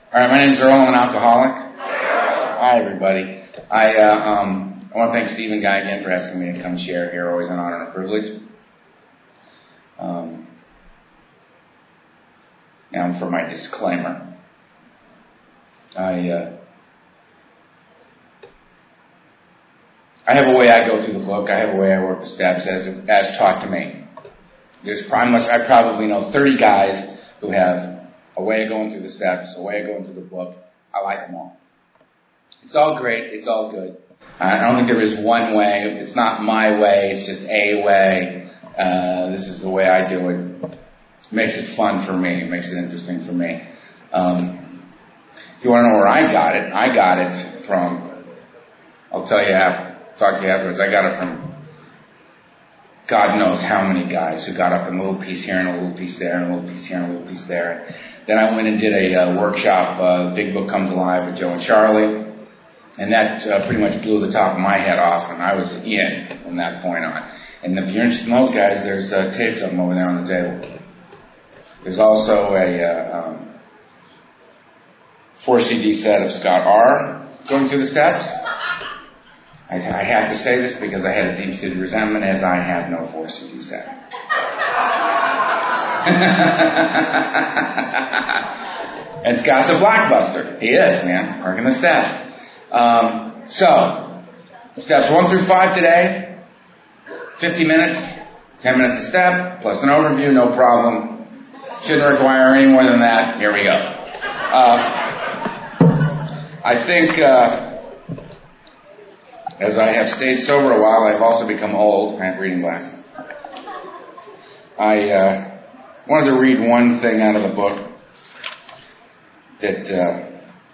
All right, my name's Earl. I'm an alcoholic. Hi, everybody. I want to thank Stephen Guy again for asking me to come share here. Always an honor and a privilege. Now for my disclaimer. I have a way I go through the book. I have a way I work the steps as taught to me. I probably know 30 guys who have a way of going through the steps, a way of going through the book. I like them all. It's all great. It's all good. I don't think there is one way. It's not my way. It's just a way. This is the way I do it. It makes it fun for me. It makes it interesting for me. If you want to know where I got it from, I'll tell you, talk to you afterwards. I got it from God knows how many guys who got up in a little piece here and a little piece there and a little piece here and a little piece there. Then I went and did a workshop, Big Book Comes Alive with Joe and Charlie. And that pretty much blew the top of my head off, and I was in from that point on. And if you're interested in those guys, there's tapes of them over there on the table. There's also a 4-CD set of Scott R. going through the steps. I have to say this because I had a deep-seated resentment, as I have no 4-CD set. And Scott's a blockbuster. He is, man. Working the steps. So, steps 1 through 5 today. 50 minutes. 10 minutes a step, plus an overview, no problem. Shouldn't require any more than that. Here we go. I think, as I have stayed sober a while, I've also become old. I have reading glasses. I wanted to read one thing out of the book that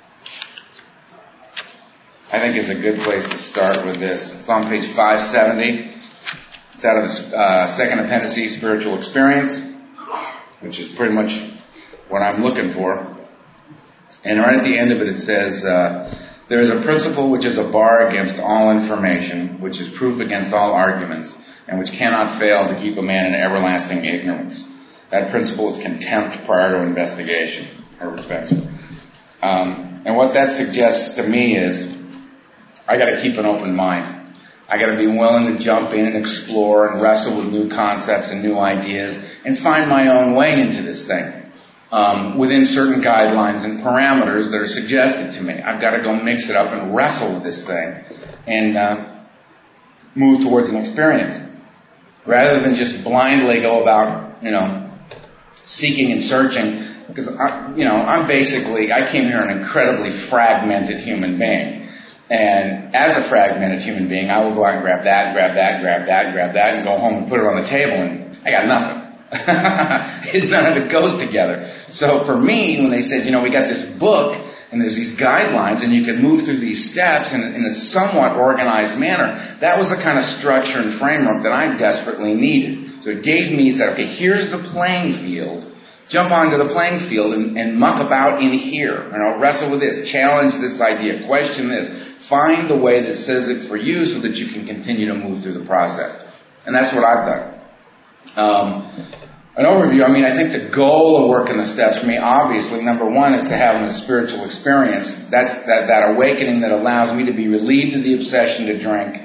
I think is a good place to start with this. It's on page 570. It's out of the second appendice, Spiritual Experience, which is pretty much what I'm looking for. And right at the end of it, it says, there is a principle which is a bar against all information, which is proof against all arguments, and which cannot fail to keep a man in everlasting ignorance. That principle is contempt prior to investigation. Herbert Spencer. And what that suggests to me is I got to keep an open mind. I got to be willing to jump in and explore and wrestle with new concepts and new ideas and find my own way into this thing. Within certain guidelines and parameters that are suggested to me. I've got to go mix it up and wrestle with this thing and move towards an experience. Rather than just blindly go about, seeking and searching. Because, I came here an incredibly fragmented human being. And as a fragmented human being, I will go out and grab that, and go home and put it on the table, and I got nothing. None of it goes together. So for me, when they said, we got this book, and there's these guidelines, and you can move through these steps in a somewhat organized manner, that was the kind of structure and framework that I desperately needed. So it gave me, said, okay, here's the playing field. Jump onto the playing field and muck about in here. Wrestle with this, challenge this idea, question this, find the way that says it for you so that you can continue to move through the process. And that's what I've done. An overview, I think the goal of working the steps for me, obviously, number one is to have a spiritual experience. That's that awakening that allows me to be relieved of the obsession to drink,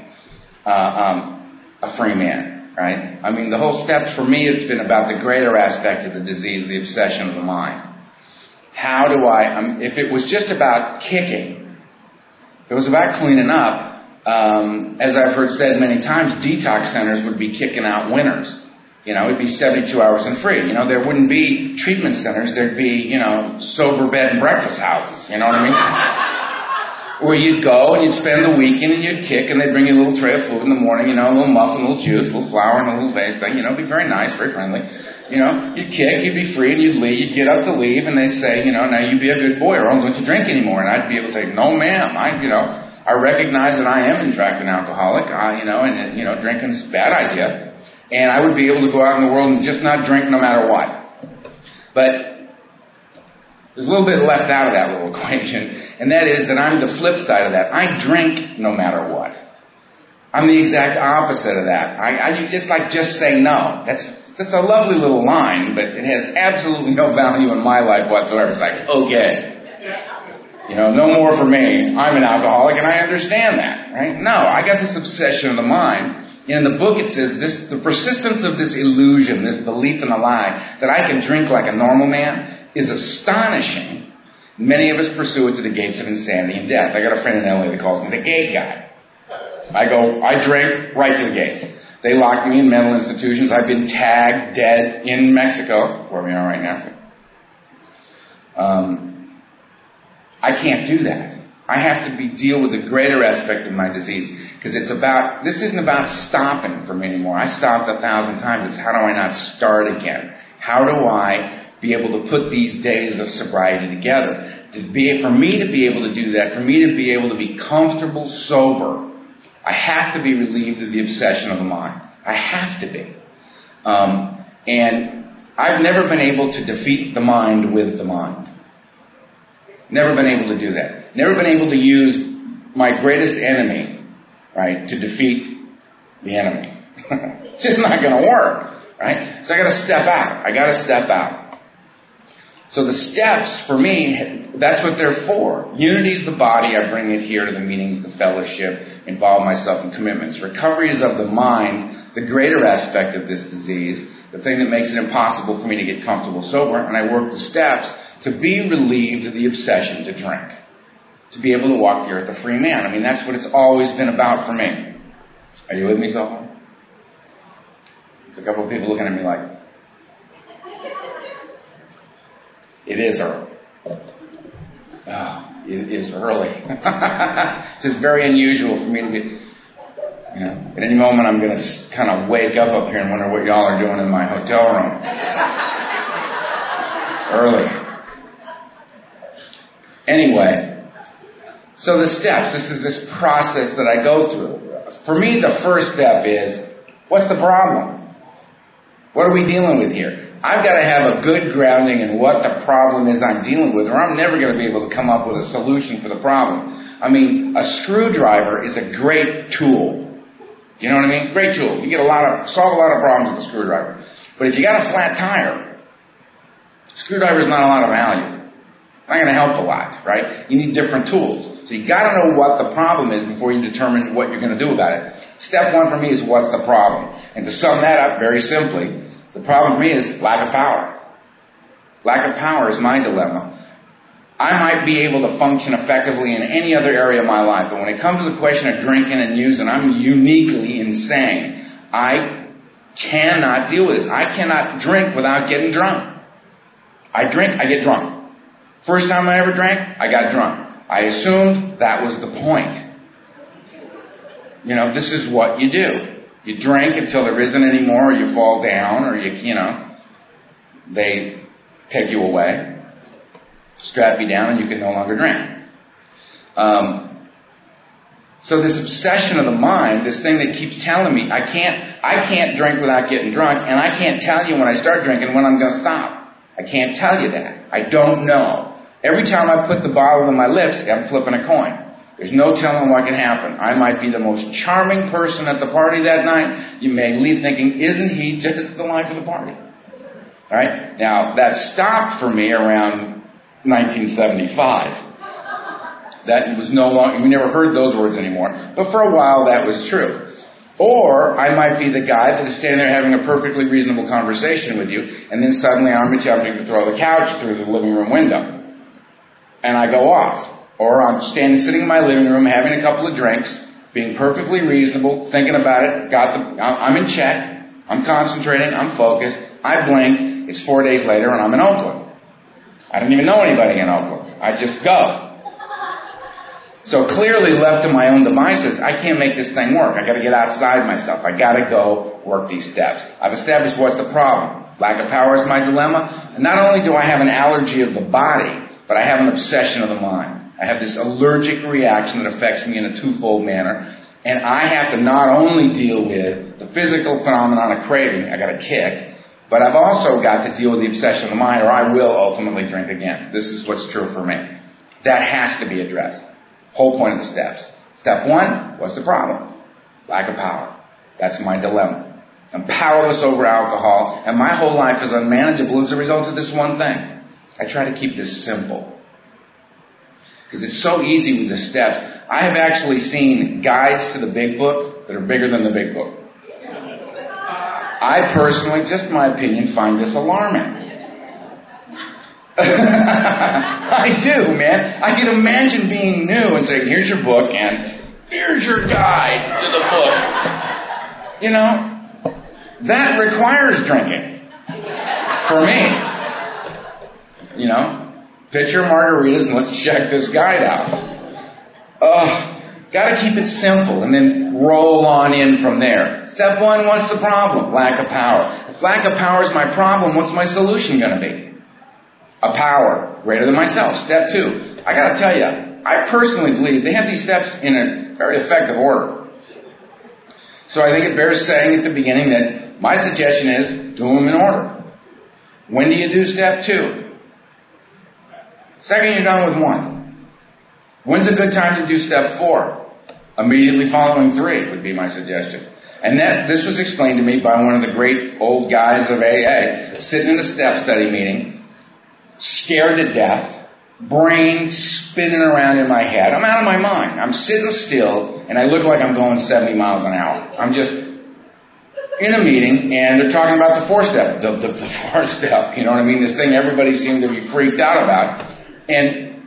a free man. Right? The whole steps for me, it's been about the greater aspect of the disease, the obsession of the mind. How do if it was just about kicking, if it was about cleaning up, as I've heard said many times, detox centers would be kicking out winners. It'd be 72 hours and free. There wouldn't be treatment centers. There'd be, sober bed and breakfast houses. You know what I mean? Where you'd go and you'd spend the weekend and you'd kick and they'd bring you a little tray of food in the morning, a little muffin, a little juice, a little flour and a little vase thing, it'd be very nice, very friendly. You'd kick, you'd be free and you'd leave, you'd get up to leave and they'd say, now you be a good boy or don't you drink anymore. And I'd be able to say, no ma'am, I recognize that I am in fact an alcoholic, and drinking's a bad idea. And I would be able to go out in the world and just not drink no matter what. But there's a little bit left out of that little equation, and that is that I'm the flip side of that. I drink no matter what. I'm the exact opposite of that. It's like just say no. That's a lovely little line, but it has absolutely no value in my life whatsoever. It's like, okay. No more for me. I'm an alcoholic and I understand that, right? No, I got this obsession of the mind. In the book it says the persistence of this illusion, this belief in a lie, that I can drink like a normal man is astonishing. Many of us pursue it to the gates of insanity and death. I got a friend in LA that calls me the gate guy. I drink right to the gates. They lock me in mental institutions. I've been tagged dead in Mexico, where we are right now. I can't do that. I have to deal with the greater aspect of my disease, because this isn't about stopping for me anymore. I stopped 1,000 times. It's how do I not start again? How do I be able to put these days of sobriety together? For me to be able to do that, for me to be able to be comfortable sober, I have to be relieved of the obsession of the mind. I have to be. And I've never been able to defeat the mind with the mind. Never been able to do that. Never been able to use my greatest enemy, right, to defeat the enemy. It's just not going to work, right? So I got to step out. So the steps, for me, that's what they're for. Unity's the body. I bring it here to the meetings, the fellowship, involve myself in commitments. Recovery is of the mind, the greater aspect of this disease, the thing that makes it impossible for me to get comfortable sober. And I work the steps to be relieved of the obsession to drink, to be able to walk the earth a free man. I mean, that's what it's always been about for me. Are you with me so far? There's a couple of people looking at me like, it is early. Oh, it is early. It's just very unusual for me to be, at any moment I'm going to kind of wake up here and wonder what y'all are doing in my hotel room. It's early. Anyway, so the steps, this is this process that I go through. For me, the first step is, what's the problem? What are we dealing with here? I've got to have a good grounding in what the problem is I'm dealing with, or I'm never going to be able to come up with a solution for the problem. I mean, a screwdriver is a great tool. You know what I mean? Great tool. You solve a lot of problems with a screwdriver. But if you got a flat tire, screwdriver's not a lot of value. Not going to help a lot, right? You need different tools. So you got to know what the problem is before you determine what you're going to do about it. Step one for me is, what's the problem? And to sum that up very simply, the problem for me is lack of power. Lack of power is my dilemma. I might be able to function effectively in any other area of my life, but when it comes to the question of drinking and using, I'm uniquely insane. I cannot deal with this. I cannot drink without getting drunk. I drink, I get drunk. First time I ever drank, I got drunk. I assumed that was the point. This is what you do. You drink until there isn't any more, or you fall down, or they take you away, strap you down, and you can no longer drink. So this obsession of the mind, this thing that keeps telling me I can't drink without getting drunk, and I can't tell you when I start drinking when I'm going to stop. I can't tell you that. I don't know. Every time I put the bottle on my lips, I'm flipping a coin. There's no telling what can happen. I might be the most charming person at the party that night. You may leave thinking, isn't he just the life of the party? All right? Now, that stopped for me around 1975. That was no longer, we never heard those words anymore. But for a while, that was true. Or I might be the guy that is standing there having a perfectly reasonable conversation with you, and then suddenly I'm attempting to throw the couch through the living room window. And I go off. Or I'm sitting in my living room having a couple of drinks, being perfectly reasonable, thinking about it, I'm in check, I'm concentrating, I'm focused, I blink, it's 4 days later and I'm in Oakland. I didn't even know anybody in Oakland. I just go. So clearly left to my own devices, I can't make this thing work. I gotta get outside myself. I gotta go work these steps. I've established what's the problem. Lack of power is my dilemma. And not only do I have an allergy of the body, but I have an obsession of the mind. I have this allergic reaction that affects me in a twofold manner. And I have to not only deal with the physical phenomenon of craving, I got a kick, but I've also got to deal with the obsession of the mind, or I will ultimately drink again. This is what's true for me. That has to be addressed. Whole point of the steps. Step one, what's the problem? Lack of power. That's my dilemma. I'm powerless over alcohol, and my whole life is unmanageable as a result of this one thing. I try to keep this simple. because it's so easy with the steps. I have actually seen guides to the big book that are bigger than the big book. I personally, just my opinion, find this alarming. I do, man. I can imagine being new and saying, here's your book and here's your guide to the book. You know, that requires drinking. For me. You know, pitch your margaritas and let's check this guide out. Gotta keep it simple and then roll on in from there. Step 1, what's the problem? Lack of power. If lack of power is my problem, what's my solution gonna be? A power greater than myself. Step 2. I gotta tell you, I personally believe they have these steps in a very effective order. So I think it bears saying at the beginning that my suggestion is do them in order. When do you do step 2? Second you're done with 1. When's a good time to do step 4? Immediately following 3 would be my suggestion. And this was explained to me by one of the great old guys of AA, sitting in a step study meeting, scared to death, brain spinning around in my head. I'm out of my mind. I'm sitting still, and I look like I'm going 70 miles an hour. I'm just in a meeting, and they're talking about the 4-step, the 4-step, you know what I mean? This thing everybody seemed to be freaked out about. And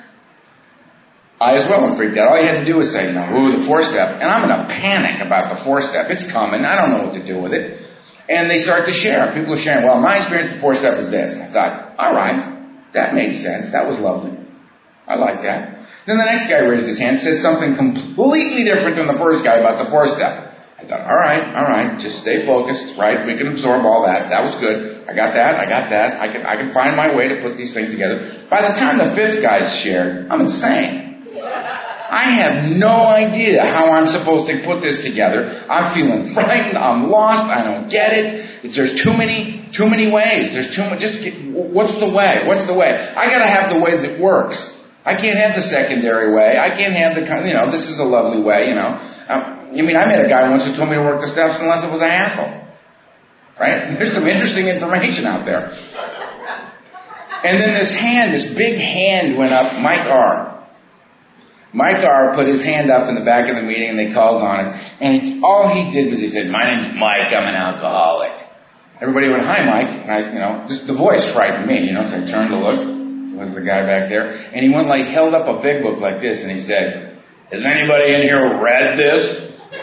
I as well am freaked out. All you had to do was say, no, the 4-step. And I'm in a panic about the 4-step. It's coming. I don't know what to do with it. And they start to share. People are sharing, well, my experience with the 4-step is this. I thought, all right, that made sense. That was lovely. I like that. Then the next guy raised his hand and said something completely different than the first guy about the 4-step. I thought, all right, just stay focused, right? We can absorb all that. That was good. I got that. I can find my way to put these things together. By the time the 5th guy's shared, I'm insane. I have no idea how I'm supposed to put this together. I'm feeling frightened. I'm lost. I don't get it. There's too many ways. There's too much. What's the way? I gotta have the way that works. I can't have the secondary way. I can't have the, this is a lovely way, I met a guy once who told me to work the steps unless it was a hassle. Right? There's some interesting information out there. And then this big hand went up, Mike R. Mike R. put his hand up in the back of the meeting and they called on him. And all he did was he said, my name's Mike, I'm an alcoholic. Everybody went, hi Mike. And just the voice frightened me, so I turned to look. There was the guy back there. And he went held up a big book like this and he said, has anybody in here read this?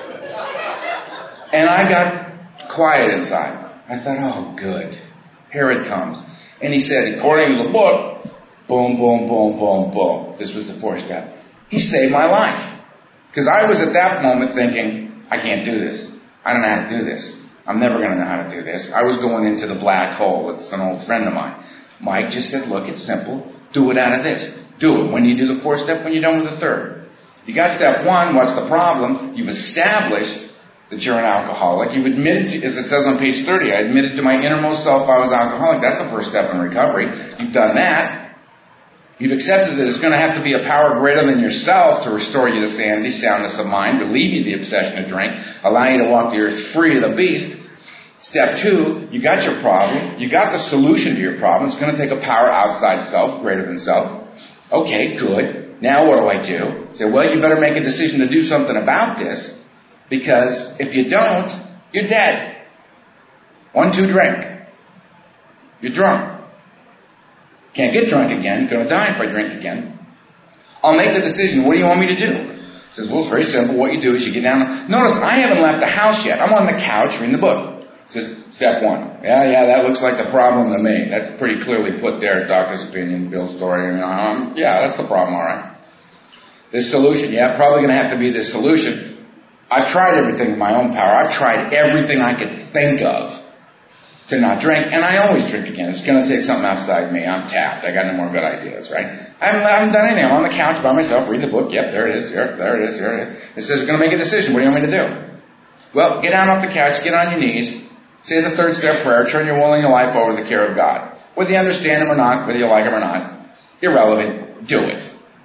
And I got quiet inside. I thought, oh, good. Here it comes. And he said, according to the book, boom, boom, boom, boom, boom. This was the 4-step. He saved my life. Because I was at that moment thinking, I can't do this. I don't know how to do this. I'm never going to know how to do this. I was going into the black hole. It's an old friend of mine. Mike just said, look, it's simple. Do it out of this. Do it. When you do the 4-step, when you're done with the 3rd. If you got step 1, what's the problem? You've established that you're an alcoholic. You've admitted to, as it says on page 30, I admitted to my innermost self I was alcoholic. That's the first step in recovery. You've done that. You've accepted that it's going to have to be a power greater than yourself to restore you to sanity, soundness of mind, relieve you of the obsession to drink, allow you to walk the earth free of the beast. Step 2, you got your problem. You got the solution to your problem. It's going to take a power outside self, greater than self. Okay, good. Now what do? Say, well, you better make a decision to do something about this. Because if you don't, you're dead. 1, 2, drink. You're drunk. Can't get drunk again. You're going to die if I drink again. I'll make the decision. What do you want me to do? He says, well, it's very simple. What you do is you get down. Notice, I haven't left the house yet. I'm on the couch reading the book. It says, step 1. Yeah, that looks like the problem to me. That's pretty clearly put there. Doctor's opinion, Bill's story. Yeah, that's the problem, all right. This solution, probably going to have to be this solution. I've tried everything in my own power. I've tried everything I could think of to not drink, and I always drink again. It's going to take something outside me. I'm tapped. I got no more good ideas, right? I haven't done anything. I'm on the couch by myself, reading the book. Yep, there it is. There it is. It says, we're going to make a decision. What do you want me to do? Well, get down off the couch, get on your knees, say the 3rd-step prayer, turn your will and your life over to the care of God. Whether you understand him or not, whether you like him or not, irrelevant, do it.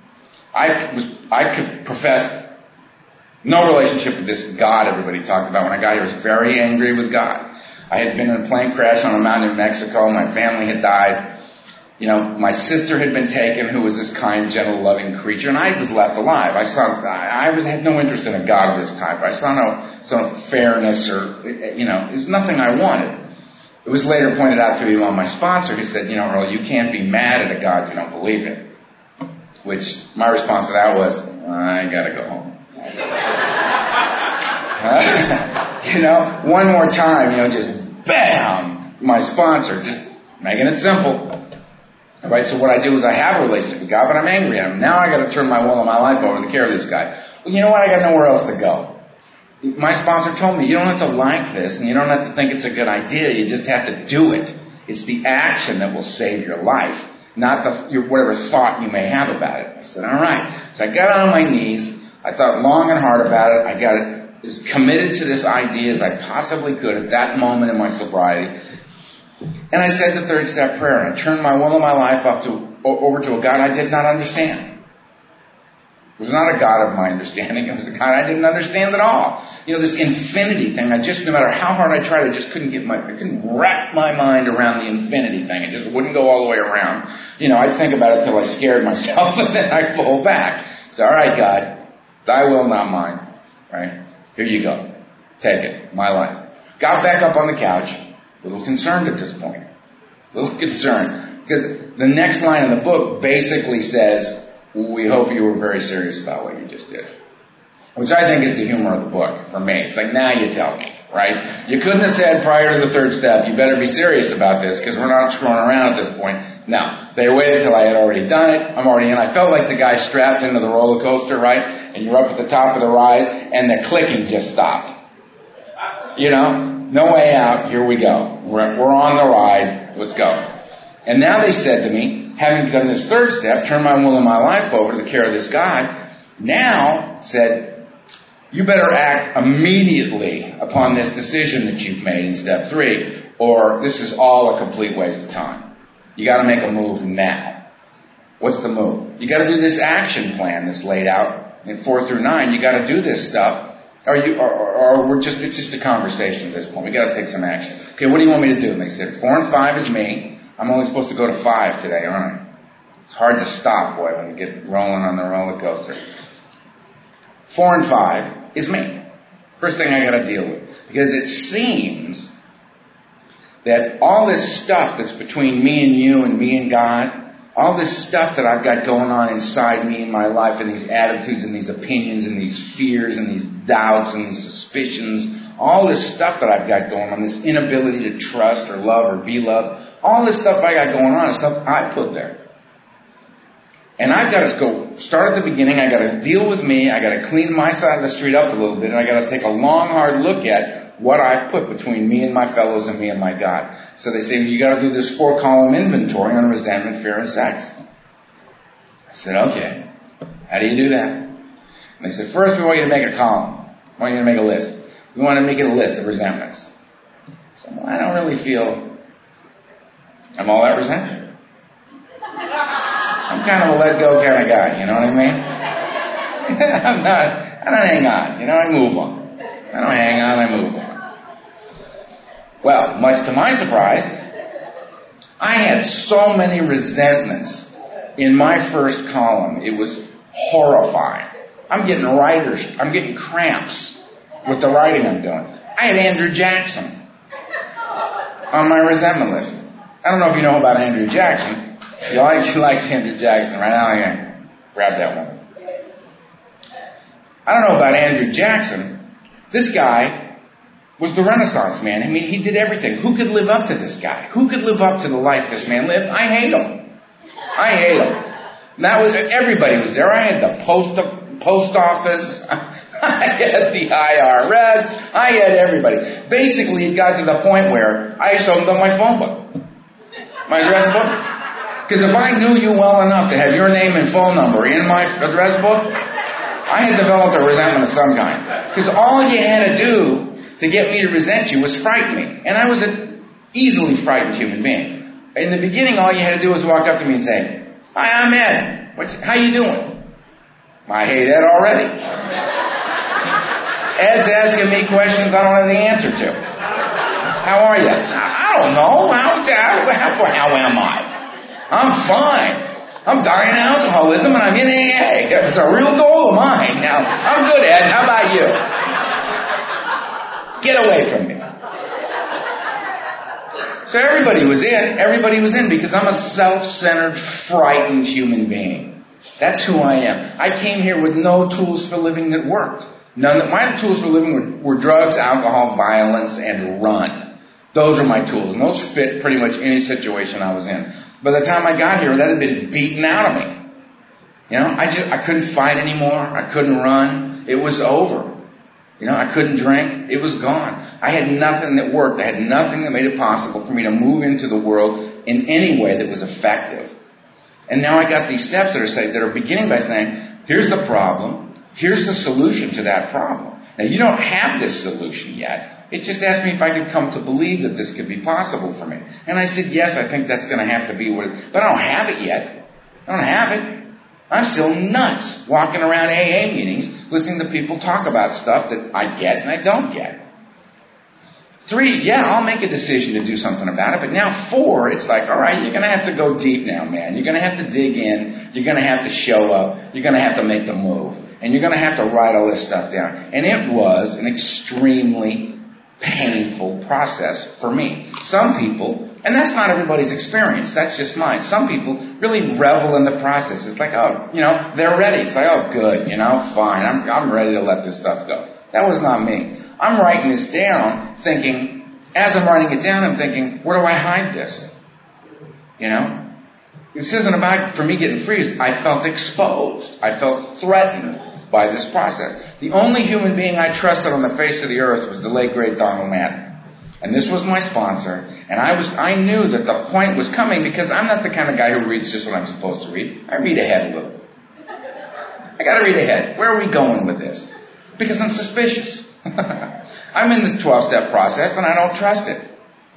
I could profess no relationship with this God everybody talked about. When I got here, I was very angry with God. I had been in a plane crash on a mountain in Mexico. My family had died. My sister had been taken, who was this kind, gentle, loving creature, and I was left alive. I had no interest in a God of this type. I saw no fairness or, there's nothing I wanted. It was later pointed out to me by my sponsor. He said, Earl, you can't be mad at a God you don't believe in. Which my response to that was, I gotta go home. One more time, just bam, my sponsor, just making it simple. Right, so what I do is I have a relationship with God, but I'm angry at him. Now I got to turn my will and my life over to the care of this guy. Well, you know what? I got nowhere else to go. My sponsor told me, you don't have to like this, and you don't have to think it's a good idea. You just have to do it. It's the action that will save your life, not whatever thought you may have about it. I said, all right. So I got on my knees. I thought long and hard about it. I got as committed to this idea as I possibly could at that moment in my sobriety. And I said the third step prayer, and I turned my will and my life over to a God I did not understand. It was not a God of my understanding. It was a God I didn't understand at all. This infinity thing, no matter how hard I tried, I just couldn't wrap my mind around the infinity thing. It just wouldn't go all the way around. I'd think about it till I scared myself, and then I'd pull back. So, all right, God, thy will, not mine. Right? Here you go. Take it. My life. Got back up on the couch. A little concerned at this point. A little concerned. Because the next line in the book basically says, we hope you were very serious about what you just did. Which I think is the humor of the book for me. It's like, now you tell me, right? You couldn't have said prior to the third step, you better be serious about this because we're not screwing around at this point. No. They waited till I had already done it. I'm already in. I felt like the guy strapped into the roller coaster, right? And you're up at the top of the rise and the clicking just stopped. No way out. Here we go. We're on the ride. Let's go. And now they said to me, having done this third step, turn my will and my life over to the care of this God, now said, you better act immediately upon this decision that you've made in step 3, or this is all a complete waste of time. You got to make a move now. What's the move? You got to do this action plan that's laid out in 4 through 9. You got to do this stuff. It's just a conversation at this point. We got to take some action. Okay, what do you want me to do? And they said, 4 and 5 is me. I'm only supposed to go to 5 today, aren't I? It's hard to stop, boy, when you get rolling on the roller coaster. 4 and 5 is me. First thing I got to deal with. Because it seems that all this stuff that's between me and you and me and God, all this stuff that I've got going on inside me in my life, and these attitudes and these opinions and these fears and these doubts and these suspicions, all this stuff that I've got going on, this inability to trust or love or be loved, all this stuff I got going on is stuff I put there. And I've got to go start at the beginning. I got to deal with me. I got to clean my side of the street up a little bit, and I got to take a long, hard look at what I've put between me and my fellows and me and my God. So they say, you got to do this 4-column inventory on resentment, fear, and sex. I said, okay. How do you do that? And they said, first we want you to make a column. We want you to make a list. We want to make it a list of resentments. I said, well, I don't really feel I'm all that resentful. I'm kind of a let go kind of guy, you know what I mean? I don't hang on, I move on. I don't hang on, I move on. Well, much to my surprise, I had so many resentments in my first column. It was horrifying. I'm getting cramps with the writing I'm doing. I had Andrew Jackson on my resentment list. I don't know if you know about Andrew Jackson. He likes Andrew Jackson, right? Now I'm going to grab that one. I don't know about Andrew Jackson. This guy was the Renaissance man. I mean, he did everything. Who could live up to this guy? Who could live up to the life this man lived? I hate him. Everybody was there. I had the post office. I had the IRS. I had everybody. Basically, it got to the point where I showed them my phone book, my address book. Because if I knew you well enough to have your name and phone number in my address book, I had developed a resentment of some kind. Because all you had to do to get me to resent you was frighten me. And I was an easily frightened human being. In the beginning, all you had to do was walk up to me and say, hi, I'm Ed. How you doing? I hate Ed already. Ed's asking me questions I don't have the answer to. How are you? I don't know. How am I? I'm fine. I'm dying of alcoholism and I'm in AA. It's a real goal of mine. Now, I'm good, Ed. How about you? Get away from me. So everybody was in because I'm a self-centered, frightened human being. That's who I am. I came here with no tools for living that worked. My tools for living were drugs, alcohol, violence, and run. Those are my tools, and those fit pretty much any situation I was in. By the time I got here, that had been beaten out of me. I couldn't fight anymore. I couldn't run. It was over. I couldn't drink. It was gone. I had nothing that worked. I had nothing that made it possible for me to move into the world in any way that was effective. And now I got these steps that are beginning by saying, here's the problem. Here's the solution to that problem. Now, you don't have this solution yet. It just asked me if I could come to believe that this could be possible for me. And I said, yes, I think that's going to have to be but I don't have it yet. I don't have it. I'm still nuts walking around AA meetings, listening to people talk about stuff that I get and I don't get. 3, yeah, I'll make a decision to do something about it. But now 4, it's like, all right, you're going to have to go deep now, man. You're going to have to dig in. You're going to have to show up. You're going to have to make the move. And you're going to have to write all this stuff down. And it was an extremely painful process for me. Some people, and that's not everybody's experience, that's just mine. Some people really revel in the process. It's like, they're ready. It's like, oh, good, fine. I'm ready to let this stuff go. That was not me. I'm writing this down thinking, as I'm writing it down, I'm thinking, where do I hide this? This isn't about, for me getting free, I felt exposed. I felt threatened by this process. The only human being I trusted on the face of the earth was the late great Donald Madden. And this was my sponsor, and I knew that the point was coming because I'm not the kind of guy who reads just what I'm supposed to read. I read ahead a little. I gotta read ahead. Where are we going with this? Because I'm suspicious. I'm in this 12-step process and I don't trust it.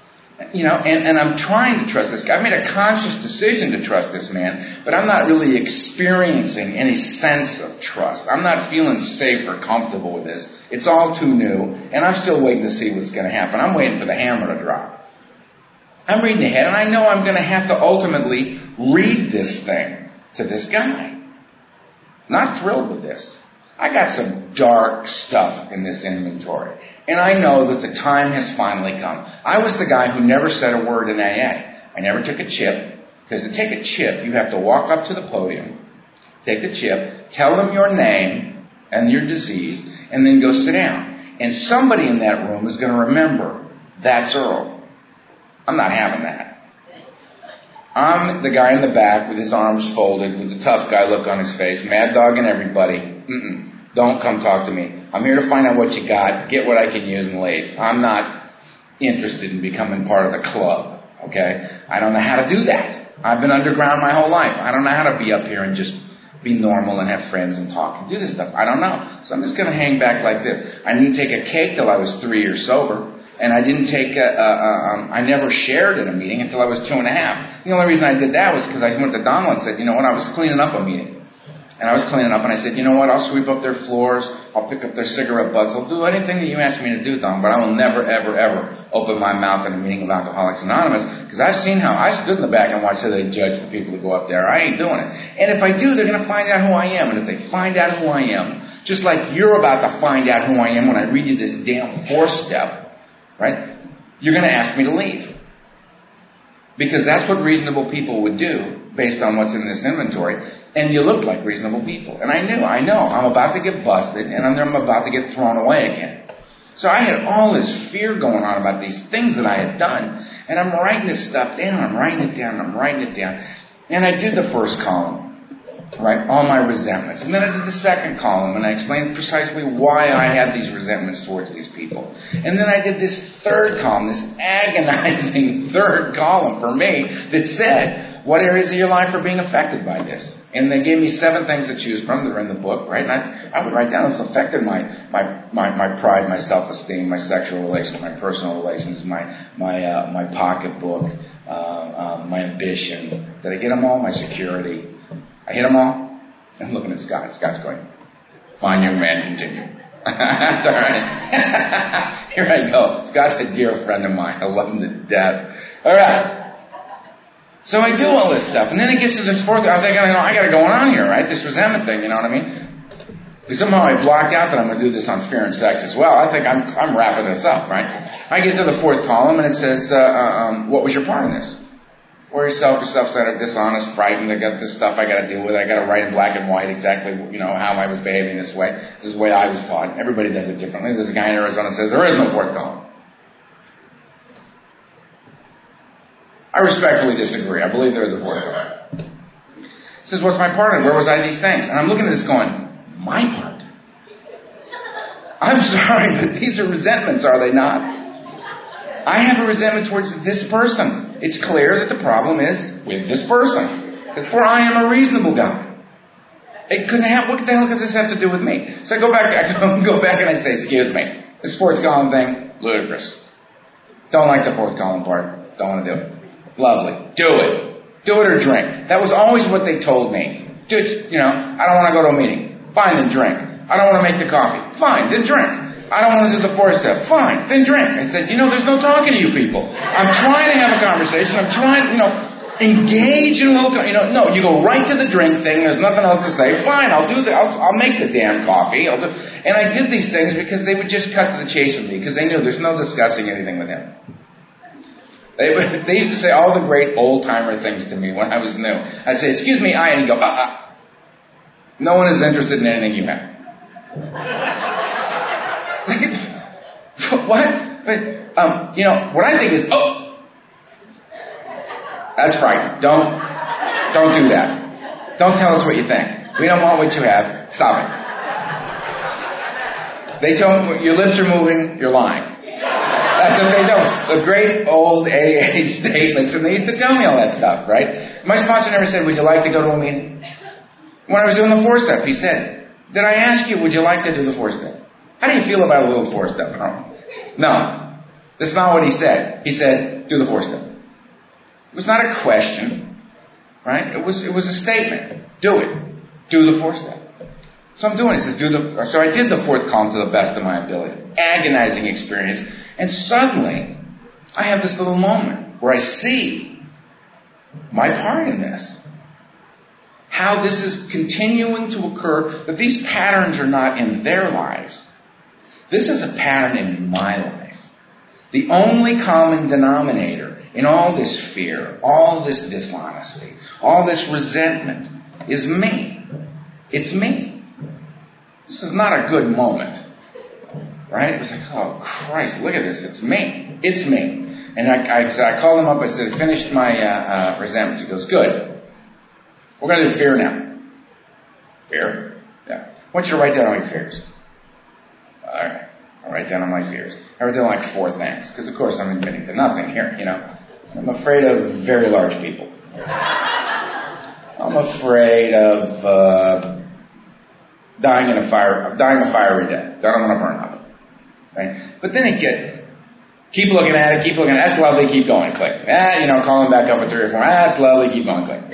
And I'm trying to trust this guy. I made a conscious decision to trust this man, but I'm not really experiencing any sense of trust. I'm not feeling safe or comfortable with this. It's all too new, and I'm still waiting to see what's going to happen. I'm waiting for the hammer to drop. I'm reading ahead, and I know I'm going to have to ultimately read this thing to this guy. Not thrilled with this. I got some dark stuff in this inventory. And I know that the time has finally come. I was the guy who never said a word in AA. I never took a chip. Because to take a chip, you have to walk up to the podium, take the chip, tell them your name and your disease, and then go sit down. And somebody in that room is going to remember, that's Earl. I'm not having that. I'm the guy in the back with his arms folded, with the tough guy look on his face, mad dogging everybody. Don't come talk to me. I'm here to find out what you got, get what I can use, and leave. I'm not interested in becoming part of the club, okay? I don't know how to do that. I've been underground my whole life. I don't know how to be up here and just be normal and have friends and talk and do this stuff. I don't know. So I'm just going to hang back like this. I didn't take a cake till I was 3 years sober. And I didn't take I never shared in a meeting until I was 2.5. The only reason I did that was because I went to Donald and said, I was cleaning up a meeting. And I was cleaning up and I said, I'll sweep up their floors. I'll pick up their cigarette butts. I'll do anything that you ask me to do, Don, but I will never, ever, ever open my mouth in a meeting of Alcoholics Anonymous because I've seen how I stood in the back and watched how they judge the people who go up there. I ain't doing it. And if I do, they're going to find out who I am. And if they find out who I am, just like you're about to find out who I am when I read you this damn 4-step, right? You're going to ask me to leave. Because that's what reasonable people would do based on what's in this inventory. And you look like reasonable people. And I know, I'm about to get busted and I'm about to get thrown away again. So I had all this fear going on about these things that I had done. And I'm writing this stuff down, I'm writing it down. And I did the first column. Right, all my resentments. And then I did the second column and I explained precisely why I had these resentments towards these people. And then I did this third column, this agonizing third column for me that said, what areas of your life are being affected by this? And they gave me 7 things to choose from that are in the book, right? And I would write down, it's affected my pride, my self-esteem, my sexual relations, my personal relations, my pocketbook, my ambition. Did I get them all? My security. I hit them all. I'm looking at Scott. Scott's going, fine, young man, continue. That's all right. Here I go. Scott's a dear friend of mine. I love him to death. All right. So I do all this stuff, and then it gets to this fourth. I'm thinking, I got it going on here, right? This resentment thing, you know what I mean? Because somehow I blocked out that I'm going to do this on fear and sex as well. I think I'm wrapping this up, right? I get to the fourth column, and it says, what was your part in this? Worry, selfish, self-centered, dishonest, frightened. I got this stuff I got to deal with. I got to write in black and white exactly, how I was behaving this way. This is the way I was taught. Everybody does it differently. There's a guy in Arizona that says there is no fourth column. I respectfully disagree. I believe there is a fourth column. He says, what's my part in it? Where was I these things? And I'm looking at this going, my part? I'm sorry, but these are resentments, are they not? I have a resentment towards this person. It's clear that the problem is with this person. Because I am a reasonable guy. It couldn't have, what the hell could this have to do with me? So I go back and I say, excuse me, this fourth column thing, ludicrous. Don't like the fourth column part. Don't want to do it. Lovely. Do it. Do it or drink. That was always what they told me. I don't want to go to a meeting. Fine, then drink. I don't want to make the coffee. Fine, then drink. I don't want to do the fourth step. Fine, then drink. I said, there's no talking to you people. I'm trying to have a conversation. I'm trying, engage in welcome. No, you go right to the drink thing. There's nothing else to say. Fine, I'll do I'll make the damn coffee. And I did these things because they would just cut to the chase with me because they knew there's no discussing anything with him. They used to say all the great old-timer things to me when I was new. I'd say, excuse me, and he'd go, No one is interested in anything you have. What? What I think is, that's frightening. Don't do that. Don't tell us what you think. We don't want what you have. Stop it. They tell me, your lips are moving, you're lying. That's what they don't. The great old AA statements, and they used to tell me all that stuff, right? My sponsor never said, would you like to go to a meeting? When I was doing the four-step, he said, did I ask you, would you like to do the four-step? How do you feel about a little four-step? No. That's not what he said. He said, do the four-step. It was not a question, right? It was a statement. Do it. Do the four-step. So I'm doing it. He says, so I did the fourth column to the best of my ability. Agonizing experience. And suddenly, I have this little moment where I see my part in this. How this is continuing to occur, that these patterns are not in their lives. This is a pattern in my life. The only common denominator in all this fear, all this dishonesty, all this resentment is me. It's me. This is not a good moment. Right? It was like, oh Christ, look at this. It's me. It's me. And I called him up. I said, I finished my resentments. He goes, good. We're going to do fear now. Fear? Yeah. I want you to write down all your fears. All right. I'll write down all my fears. I wrote down like 4 things. Because, of course, I'm admitting to nothing here, I'm afraid of very large people. I'm afraid of dying a fiery death. I don't want to burn up. Right? But then keep looking at it. That's lovely. Keep going. Click. Calling back up at 3 or 4. That's lovely. Keep going. Click.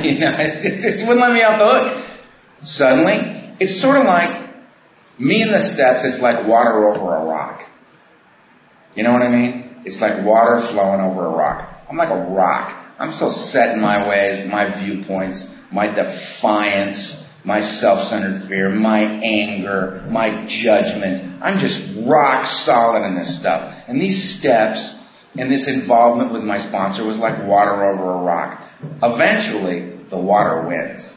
It wouldn't let me off the hook. Suddenly, it's sort of like me and the steps. It's like water over a rock. You know what I mean? It's like water flowing over a rock. I'm like a rock. I'm so set in my ways, my viewpoints, my defiance, my self-centered fear, my anger, my judgment. I'm just rock solid in this stuff. And these steps and this involvement with my sponsor was like water over a rock. Eventually, the water wins.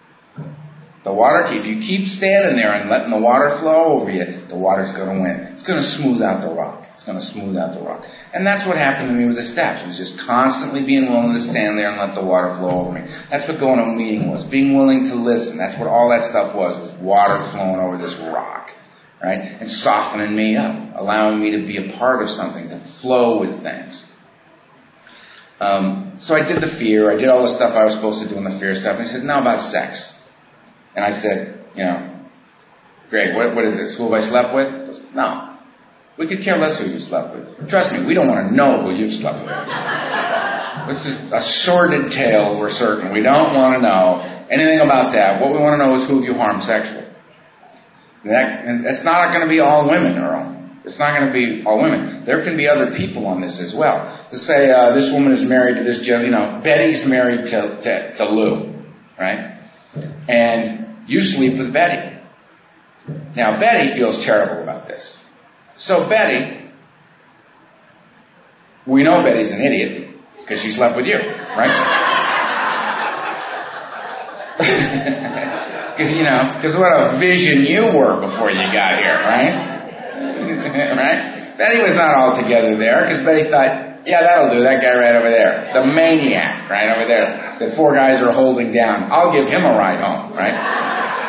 The water, if you keep standing there and letting the water flow over you, the water's going to win. It's going to smooth out the rock. It's going to smooth out the rock. And that's what happened to me with the steps. It was just constantly being willing to stand there and let the water flow over me. That's what going to a meeting was. Being willing to listen. That's what all that stuff was water flowing over this rock. Right? And softening me up. Allowing me to be a part of something, to flow with things. So I did the fear. I did all the stuff I was supposed to do in the fear stuff. And he said, now about sex. And I said, Greg, what is this? Who have I slept with? He goes, no. We could care less who you slept with. Trust me, we don't want to know who you've slept with. This is a sordid tale, we're certain. We don't want to know anything about that. What we want to know is who have you harmed sexually. That's not going to be all women, Earl. It's not going to be all women. There can be other people on this as well. Let's say this woman is married to this, Betty's married to Lou, right? And you sleep with Betty. Now, Betty feels terrible about this. So Betty, we know Betty's an idiot because she slept with you, right? Because what a vision you were before you got here, right? Right? Betty was not altogether there because Betty thought, yeah, that'll do, that guy right over there. The maniac right over there that 4 guys are holding down. I'll give him a ride home, right?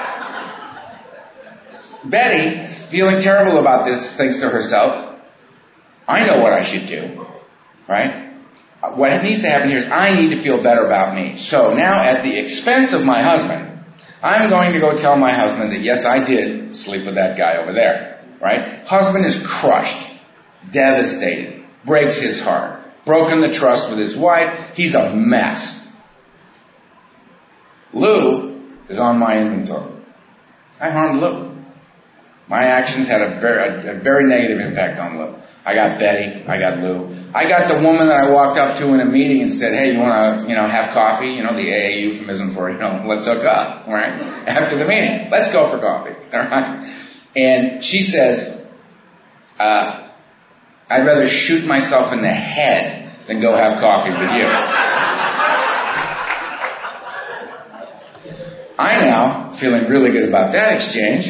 Betty, feeling terrible about this, thinks to herself, I know what I should do, right? What needs to happen here is I need to feel better about me. So now at the expense of my husband, I'm going to go tell my husband that yes, I did sleep with that guy over there, right? Husband is crushed, devastated, breaks his heart, broken the trust with his wife. He's a mess. Lou is on my inventory. I harmed Lou. My actions had a very negative impact on Lou. I got Betty. I got Lou. I got the woman that I walked up to in a meeting and said, hey, you want to, have coffee? The AA euphemism for, let's hook up, right? After the meeting. Let's go for coffee, all right? And she says, I'd rather shoot myself in the head than go have coffee with you. I now, feeling really good about that exchange,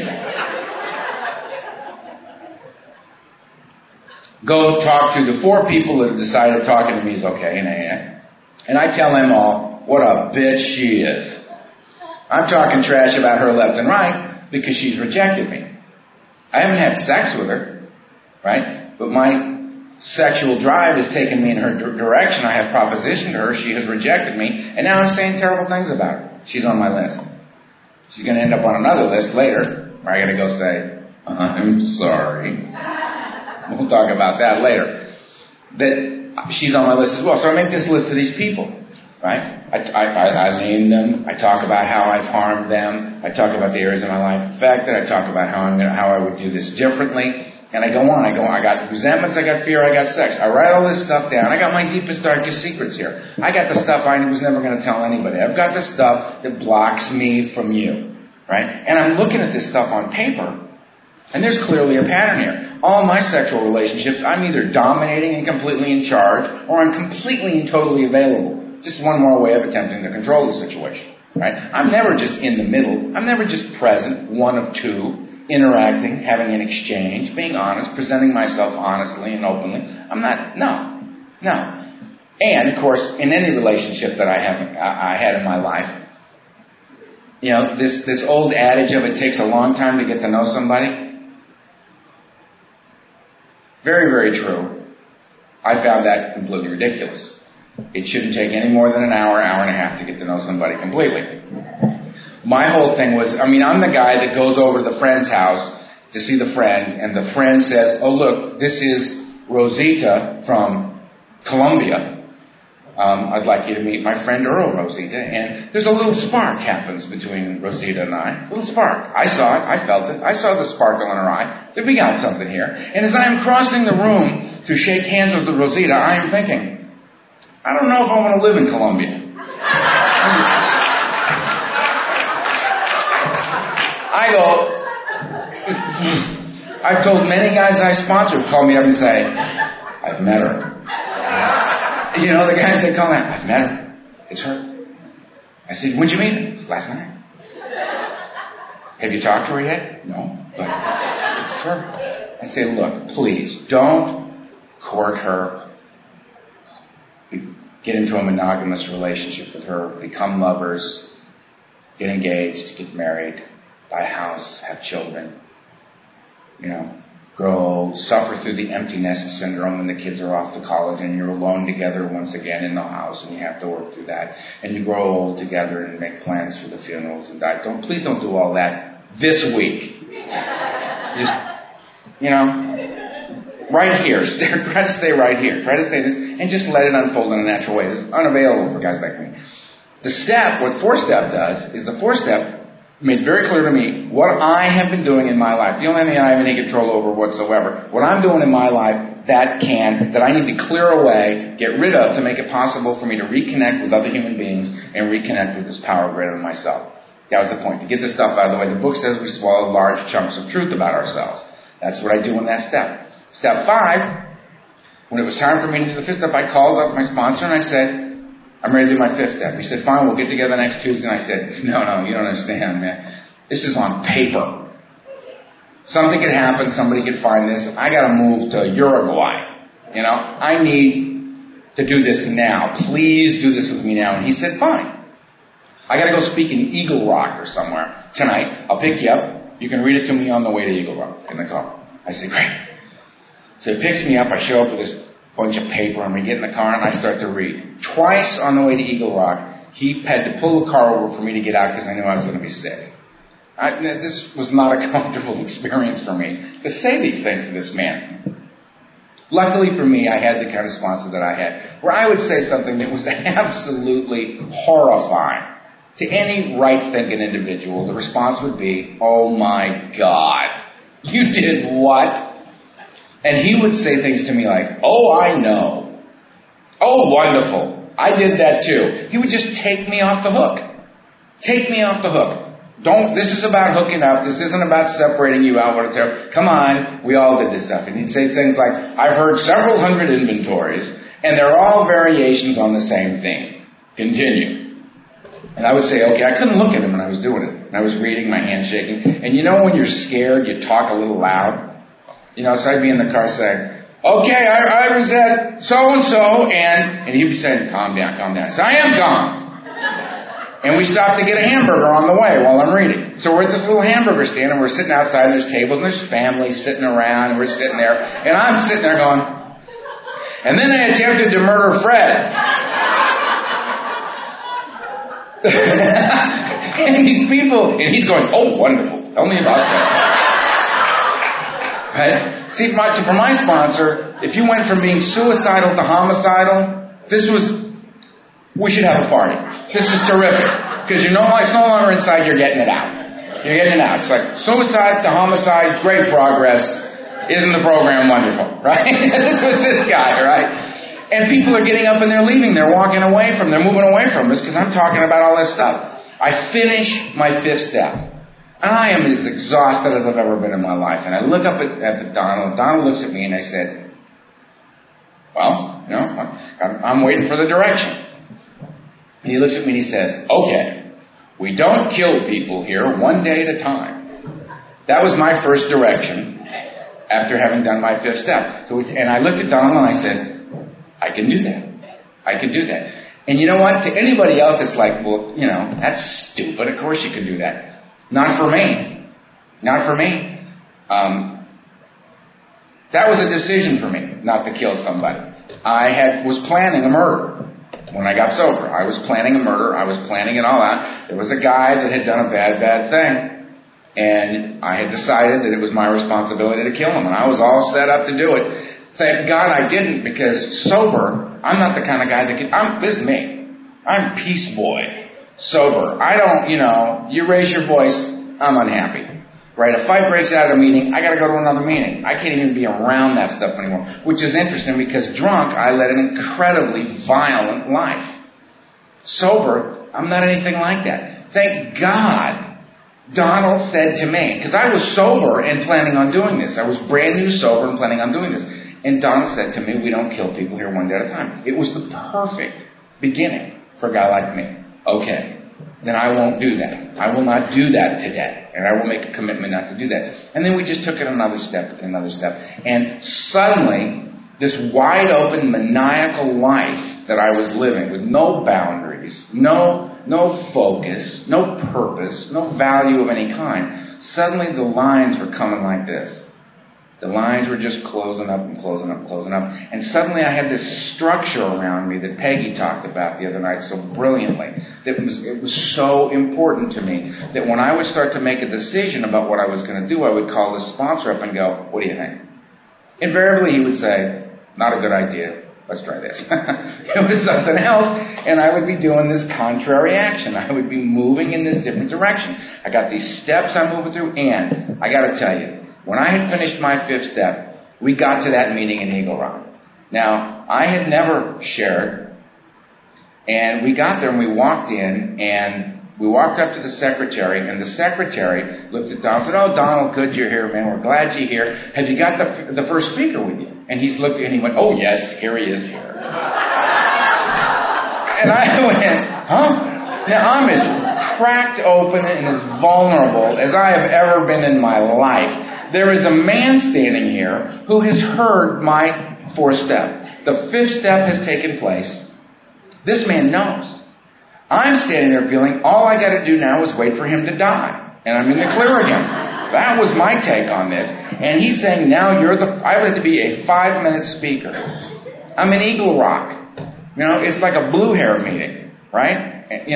go talk to the 4 people that have decided talking to me is okay in AA. And I tell them all what a bitch she is. I'm talking trash about her left and right because she's rejected me. I haven't had sex with her, right? But my sexual drive has taken me in her direction. I have propositioned her. She has rejected me. And now I'm saying terrible things about her. She's on my list. She's going to end up on another list later where I got to go say, I'm sorry. We'll talk about that later. That she's on my list as well. So I make this list of these people, right? I name them. I talk about how I've harmed them. I talk about the areas of my life affected. I talk about how I would do this differently. And I go on. I got resentments. I got fear. I got sex. I write all this stuff down. I got my deepest, darkest secrets here. I got the stuff I was never going to tell anybody. I've got the stuff that blocks me from you, right? And I'm looking at this stuff on paper. And there's clearly a pattern here. All my sexual relationships, I'm either dominating and completely in charge, or I'm completely and totally available. Just one more way of attempting to control the situation, right? I'm never just in the middle. I'm never just present, one of two, interacting, having an exchange, being honest, presenting myself honestly and openly. I'm not, no. And, of course, in any relationship that I had in my life, this old adage of it takes a long time to get to know somebody, very, very true. I found that completely ridiculous. It shouldn't take any more than an hour and a half to get to know somebody completely. My whole thing was, I'm the guy that goes over to the friend's house to see the friend, and the friend says, oh look, this is Rosita from Colombia. I'd like you to meet my friend Earl, Rosita. And there's a little spark happens between Rosita and I. A little spark. I saw it. I felt it. I saw the sparkle in her eye. That we got something here. And as I am crossing the room to shake hands with Rosita, I am thinking, I don't know if I want to live in Colombia. I've told many guys I sponsor who call me up and say, I've met her. The guys, they call me, I've met her. It's her. I said, when'd you meet her? Last night. Have you talked to her yet? No, but it's her. I say, look, please, don't court her. Get into a monogamous relationship with her. Become lovers. Get engaged. Get married. Buy a house. Have children. Grow old, suffer through the empty nest syndrome when the kids are off to college and you're alone together once again in the house and you have to work through that. And you grow old together and make plans for the funerals and die. Please don't do all that this week. Just, right here. Try to stay right here. Try to stay this and just let it unfold in a natural way. This is unavailable for guys like me. What 4-step does is the 4-step made very clear to me what I have been doing in my life. The only thing I have any control over whatsoever. What I'm doing in my life that I need to clear away, get rid of to make it possible for me to reconnect with other human beings and reconnect with this power greater than myself. That was the point. To get this stuff out of the way. The book says we swallow large chunks of truth about ourselves. That's what I do in that step. Step 5, when it was time for me to do the 5th step, I called up my sponsor and I said, I'm ready to do my 5th step. He said, fine, we'll get together next Tuesday. And I said, no, you don't understand, man. This is on paper. Something could happen. Somebody could find this. I got to move to Uruguay. I need to do this now. Please do this with me now. And he said, fine. I got to go speak in Eagle Rock or somewhere tonight. I'll pick you up. You can read it to me on the way to Eagle Rock in the car. I said, great. So he picks me up. I show up with this bunch of paper, and we get in the car, and I start to read. Twice on the way to Eagle Rock, he had to pull the car over for me to get out because I knew I was going to be sick. This was not a comfortable experience for me to say these things to this man. Luckily for me, I had the kind of sponsor that I had, where I would say something that was absolutely horrifying. To any right-thinking individual, the response would be, oh my God, you did what? And he would say things to me like, oh, I know. Oh, wonderful. I did that too. He would just take me off the hook. Take me off the hook. This is about hooking up. This isn't about separating you out. Come on. We all did this stuff. And he'd say things like, I've heard several hundred inventories, and they're all variations on the same theme. Continue. And I would say, okay, I couldn't look at him when I was doing it. And I was reading, my hand shaking. And when you're scared, you talk a little loud. So I'd be in the car saying, okay, I was at so-and-so, and he'd be saying, calm down. I said, I am calm. And we stopped to get a hamburger on the way while I'm reading. So we're at this little hamburger stand, and we're sitting outside, and there's tables, and there's families sitting around, and we're sitting there, and I'm sitting there going, and then they attempted to murder Fred. And these people, and he's going, oh, wonderful, tell me about that. Right? See, for my sponsor, if you went from being suicidal to homicidal, we should have a party. This is terrific. Because it's no longer inside, you're getting it out. You're getting it out. It's like suicide to homicide, great progress. Isn't the program wonderful? Right? This was this guy, right? And people are getting up and they're leaving. They're walking away from, they're moving away from us because I'm talking about all this stuff. I finish my 5th step. And I am as exhausted as I've ever been in my life. And I look up at Donald. Donald looks at me and I said, well, I'm waiting for the direction. And he looks at me and he says, okay, we don't kill people here one day at a time. That was my first direction after having done my 5th step. And I looked at Donald and I said, I can do that. I can do that. And you know what? To anybody else, it's like, well, that's stupid. Of course you can do that. Not for me. Not for me. That was a decision for me, not to kill somebody. I was planning a murder when I got sober. I was planning a murder. I was planning it all out. There was a guy that had done a bad thing, and I had decided that it was my responsibility to kill him, and I was all set up to do it. Thank God I didn't, because sober, I'm not the kind of guy that this is me. I'm peace boy. Sober. I don't, you raise your voice, I'm unhappy. Right? A fight breaks out at a meeting, I gotta go to another meeting. I can't even be around that stuff anymore. Which is interesting because drunk, I led an incredibly violent life. Sober, I'm not anything like that. Thank God Donald said to me, because I was sober and planning on doing this. I was brand new sober and planning on doing this. And Donald said to me, we don't kill people here one day at a time. It was the perfect beginning for a guy like me. Okay, then I won't do that. I will not do that today. And I will make a commitment not to do that. And then we just took it another step. And suddenly, this wide open, maniacal life that I was living with no boundaries, no focus, no purpose, no value of any kind, suddenly the lines were coming like this. The lines were just closing up. And suddenly I had this structure around me that Peggy talked about the other night so brilliantly. It was so important to me that when I would start to make a decision about what I was going to do, I would call the sponsor up and go, what do you think? Invariably he would say, not a good idea. let's try this. It was something else, and I would be doing this contrary action. I would be moving in this different direction. I got these steps I'm moving through, and I gotta tell you, when I had finished my 5th step, we got to that meeting in Eagle Rock. Now, I had never shared, and we got there and we walked in, and we walked up to the secretary, and the secretary looked at Donald and said, "Oh, Donald, good you're here, man. We're glad you're here. Have you got the first speaker with you?" And he's looked and he went, "Oh, yes, here he is here." And I went, huh? Now, I'm as cracked open and as vulnerable as I have ever been in my life. There is a man standing here who has heard my 4th step. The 5th step has taken place. This man knows. I'm standing there feeling all I got to do now is wait for him to die. And I'm in the clear again. That was my take on this. And he's saying now I would have to be a 5-minute speaker. I'm in Eagle Rock. It's like a blue hair meeting, right? And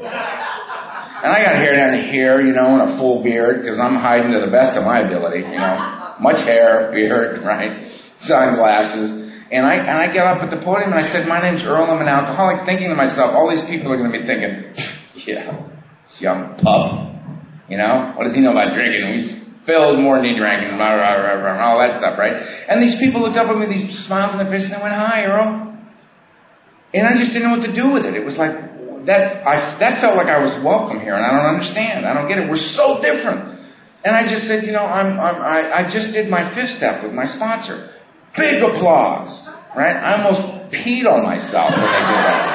I got hair down to here, and a full beard because I'm hiding to the best of my ability, much hair, beard, right? Sunglasses. And I get up at the podium and I said, "My name's Earl, I'm an alcoholic," thinking to myself, all these people are going to be thinking, yeah, this young pup, what does he know about drinking? He's filled more than he drank and all that stuff, right? And these people looked up at me with these smiles on their faces and they went, "Hi, Earl." And I just didn't know what to do with it. It was like, that felt like I was welcome here, and I don't understand. I don't get it. We're so different. And I just said, I just did my 5th step with my sponsor. Big applause, right? I almost peed on myself when they did that.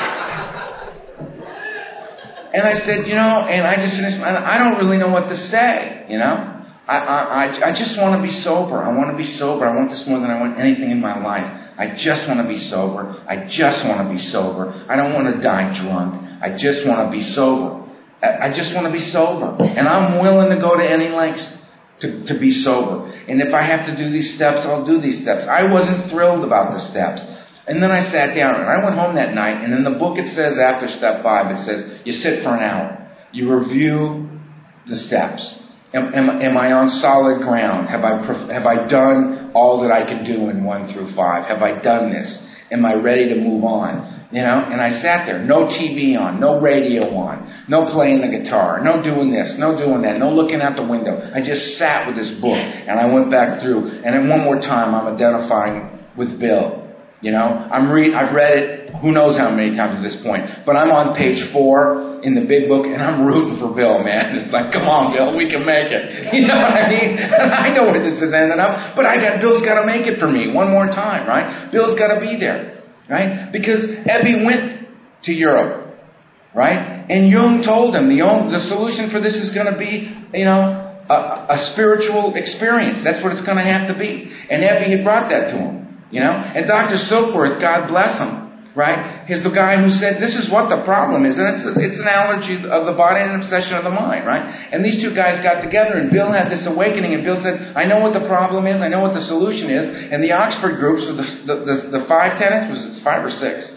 And I said, and I just finished, and I don't really know what to say, I just want to be sober. I want to be sober. I want this more than I want anything in my life. I just want to be sober. I just want to be sober. I don't want to die drunk. I just want to be sober. I just want to be sober. And I'm willing to go to any lengths to be sober. And if I have to do these steps, I'll do these steps. I wasn't thrilled about the steps. And then I sat down and I went home that night, and in the book it says after step 5, it says you sit for an hour. You review the steps. Am I on solid ground? Have I done all that I can do in 1 through 5? Have I done this? Am I ready to move on? And I sat there, no TV on, no radio on, no playing the guitar, no doing this, no doing that, no looking out the window. I just sat with this book and I went back through, and then one more time I'm identifying with Bill. I've read it who knows how many times at this point, but I'm on page 4 in the big book and I'm rooting for Bill, man. It's like, come on, Bill, we can make it. You know what I mean? And I know where this is ending up, but Bill's got to make it for me one more time, right? Bill's got to be there. Right? Because Ebby went to Europe, right? And Jung told him the solution for this is going to be, a spiritual experience. That's what it's going to have to be. And Ebby had brought that to him, And Dr. Silkworth, God bless him, right? He's the guy who said this is what the problem is, and it's an allergy of the body and an obsession of the mind, right? And these two guys got together, and Bill had this awakening, and Bill said, "I know what the problem is, I know what the solution is." And the Oxford group, so the 5 tenets, was it 5 or 6?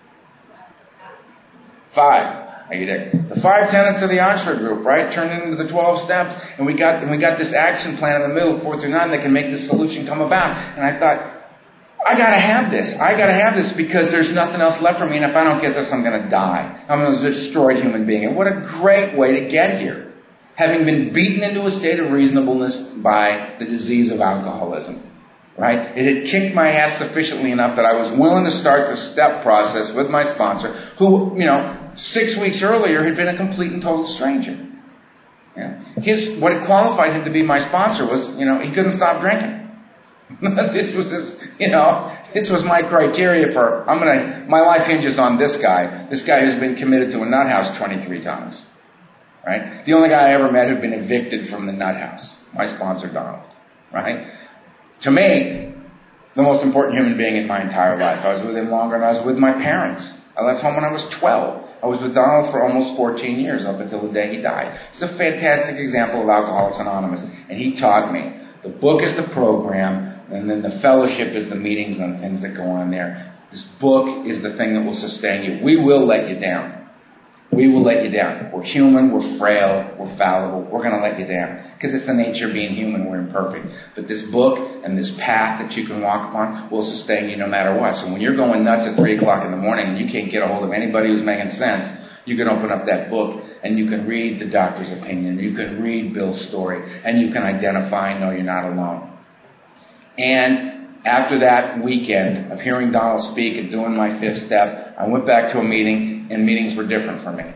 5. The 5 tenets of the Oxford group, right, turned into the 12 steps, and we got this action plan in the middle, 4 through 9, that can make this solution come about. And I thought, I gotta have this. I gotta have this because there's nothing else left for me, and if I don't get this, I'm gonna die. I'm a destroyed human being. And what a great way to get here. Having been beaten into a state of reasonableness by the disease of alcoholism. Right? It had kicked my ass sufficiently enough that I was willing to start the step process with my sponsor, who, 6 weeks earlier had been a complete and total stranger. What had qualified him to be my sponsor was, he couldn't stop drinking. This was my criteria for, my life hinges on this guy who's been committed to a nut house 23 times. Right? The only guy I ever met who'd been evicted from the nut house. My sponsor, Donald. Right? To me, the most important human being in my entire life. I was with him longer than I was with my parents. I left home when I was 12. I was with Donald for almost 14 years, up until the day he died. It's a fantastic example of Alcoholics Anonymous. And he taught me, the book is the program, and then the fellowship is the meetings and the things that go on there. This book is the thing that will sustain you. We will let you down. We will let you down. We're human, we're frail, we're fallible. We're going to let you down. Because it's the nature of being human, we're imperfect. But this book and this path that you can walk upon will sustain you no matter what. So when you're going nuts at 3 o'clock in the morning and you can't get a hold of anybody who's making sense, you can open up that book and you can read the doctor's opinion. You can read Bill's story and you can identify and know you're not alone. And after that weekend of hearing Donald speak and doing my 5th step, I went back to a meeting, and meetings were different for me.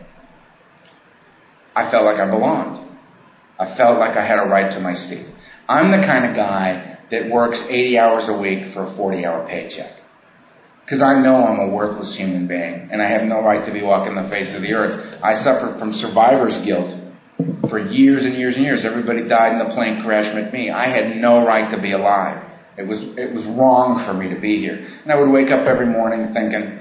I felt like I belonged. I felt like I had a right to my seat. I'm the kind of guy that works 80 hours a week for a 40-hour paycheck. Because I know I'm a worthless human being, and I have no right to be walking the face of the earth. I suffered from survivor's guilt for years and years and years. Everybody died in the plane crash with me. I had no right to be alive. It was wrong for me to be here. And I would wake up every morning thinking,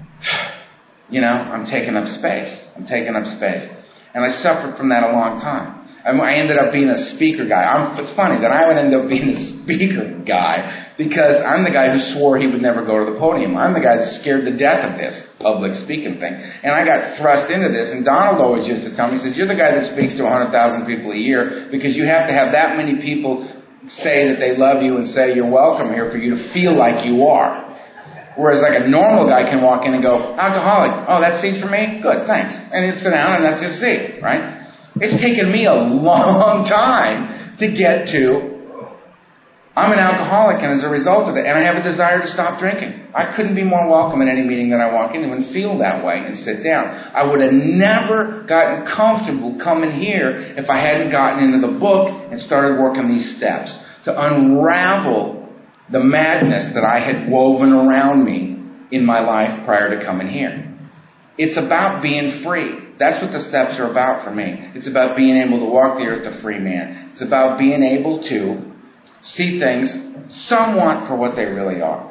I'm taking up space. I'm taking up space. And I suffered from that a long time. I ended up being a speaker guy. It's funny that I would end up being a speaker guy because I'm the guy who swore he would never go to the podium. I'm the guy that's scared to death of this public speaking thing. And I got thrust into this. And Donald always used to tell me, he says, you're the guy that speaks to 100,000 people a year because you have to have that many people say that they love you and say you're welcome here for you to feel like you are. Whereas like a normal guy can walk in and go, alcoholic, oh, that seat's for me? Good, thanks. And he'll sit down and that's his seat, right? It's taken me a long time to get to, I'm an alcoholic and as a result of it, and I have a desire to stop drinking. I couldn't be more welcome in any meeting that I walk into and feel that way and sit down. I would have never gotten comfortable coming here if I hadn't gotten into the book and started working these steps to unravel the madness that I had woven around me in my life prior to coming here. It's about being free. That's what the steps are about for me. It's about being able to walk the earth a free man. It's about being able to see things somewhat for what they really are.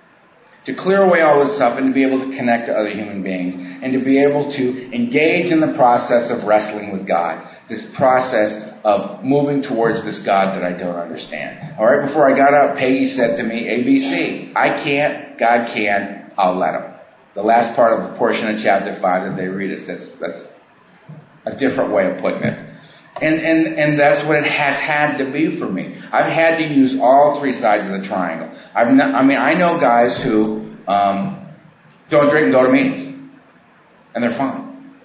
To clear away all this stuff and to be able to connect to other human beings and to be able to engage in the process of wrestling with God. This process of moving towards this God that I don't understand. All right, before I got up, Peggy said to me, ABC, I can't, God can, I'll let him. The last part of the portion of chapter 5 that they read is that's a different way of putting it. And that's what it has had to be for me. I've had to use all 3 sides of the triangle. I know guys who don't drink and go to meetings. And they're fine.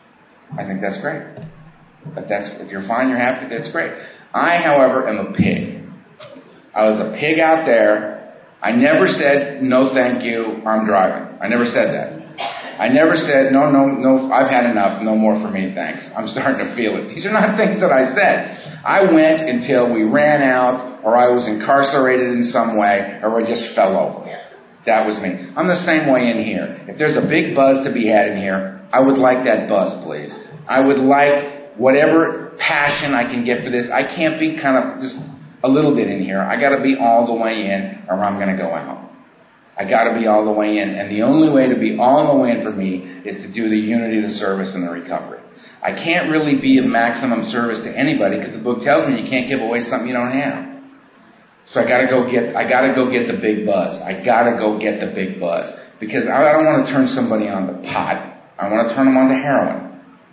I think that's great. But if you're fine, you're happy, that's great. I, however, am a pig. I was a pig out there. I never said, no thank you, I'm driving. I never said that. I never said, no, I've had enough, no more for me, thanks. I'm starting to feel it. These are not things that I said. I went until we ran out, or I was incarcerated in some way, or I just fell over. That was me. I'm the same way in here. If there's a big buzz to be had in here, I would like that buzz, please. I would like whatever passion I can get for this. I can't be kind of just a little bit in here. I gotta be all the way in, or I'm gonna go home. I gotta be all the way in. And the only way to be all the way in for me is to do the unity, the service, and the recovery. I can't really be of maximum service to anybody because the book tells me you can't give away something you don't have. So I gotta go get the big buzz. I gotta go get the big buzz. Because I don't want to turn somebody on to pot. I want to turn them on to heroin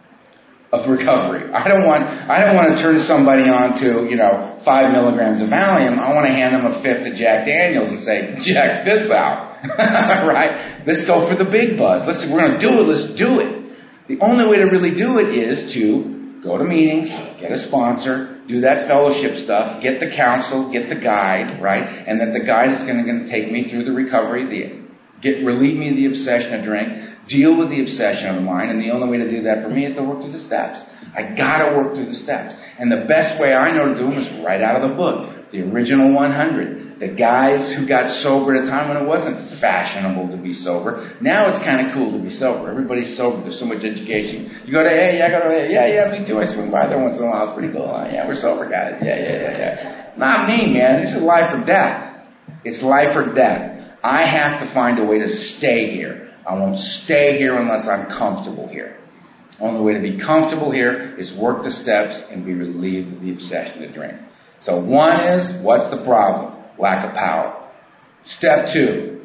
of recovery. I don't want to turn somebody on to, 5 milligrams of Valium. I want to hand them a 5th of Jack Daniels and say, check this out. Right? Let's go for the big buzz. We're going to do it. Let's do it. The only way to really do it is to go to meetings, get a sponsor, do that fellowship stuff, get the counsel, get the guide, right? And that the guide is going to take me through the recovery, relieve me of the obsession of drink, deal with the obsession of the mind, and the only way to do that for me is to work through the steps. I gotta work through the steps. And the best way I know to do them is right out of the book. The original 100. The guys who got sober at a time when it wasn't fashionable to be sober. Now it's kind of cool to be sober. Everybody's sober. There's so much education. You go to AA, yeah, go to AA. Yeah, me too. I swing by there once in a while. It's pretty cool. Yeah, we're sober guys. Yeah. Not me, man. This is life or death. It's life or death. I have to find a way to stay here. I won't stay here unless I'm comfortable here. The only way to be comfortable here is work the steps and be relieved of the obsession to drink. So 1 is, what's the problem? Lack of power. Step 2,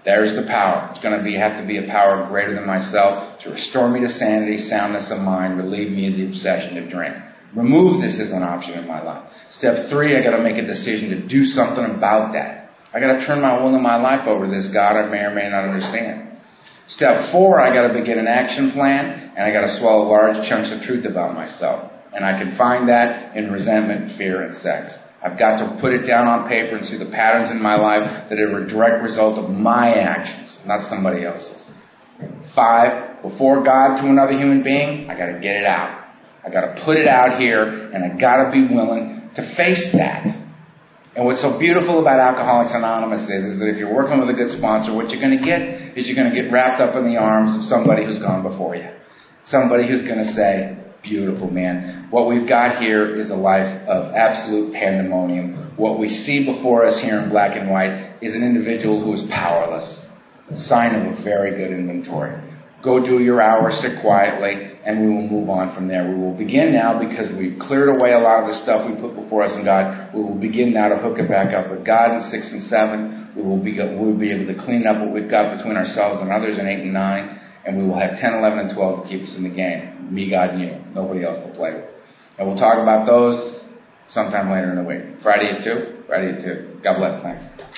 There's the power. It's going to have to be a power greater than myself to restore me to sanity, soundness of mind, relieve me of the obsession to drink. Remove this as an option in my life. Step 3, I got to make a decision to do something about that. I got to turn my will and my life over to this God I may or may not understand. Step 4, I got to begin an action plan, and I got to swallow large chunks of truth about myself. And I can find that in resentment, fear, and sex. I've got to put it down on paper and see the patterns in my life that are a direct result of my actions, not somebody else's. 5, before God to another human being, I got to get it out. I got to put it out here, and I got to be willing to face that. And what's so beautiful about Alcoholics Anonymous is that if you're working with a good sponsor, what you're going to get is you're going to get wrapped up in the arms of somebody who's gone before you. Somebody who's going to say, beautiful, man. What we've got here is a life of absolute pandemonium. What we see before us here in black and white is an individual who is powerless. A sign of a very good inventory. Go do your hour, sit quietly, and we will move on from there. We will begin now, because we've cleared away a lot of the stuff we put before us in God. We will begin now to hook it back up with God in 6 and 7. We'll be able to clean up what we've got between ourselves and others in 8 and 9. And we will have 10, 11, and 12 to keep us in the game. Me, God, and you. Nobody else to play with. And we'll talk about those sometime later in the week. Friday at 2? Friday at 2. God bless. Thanks.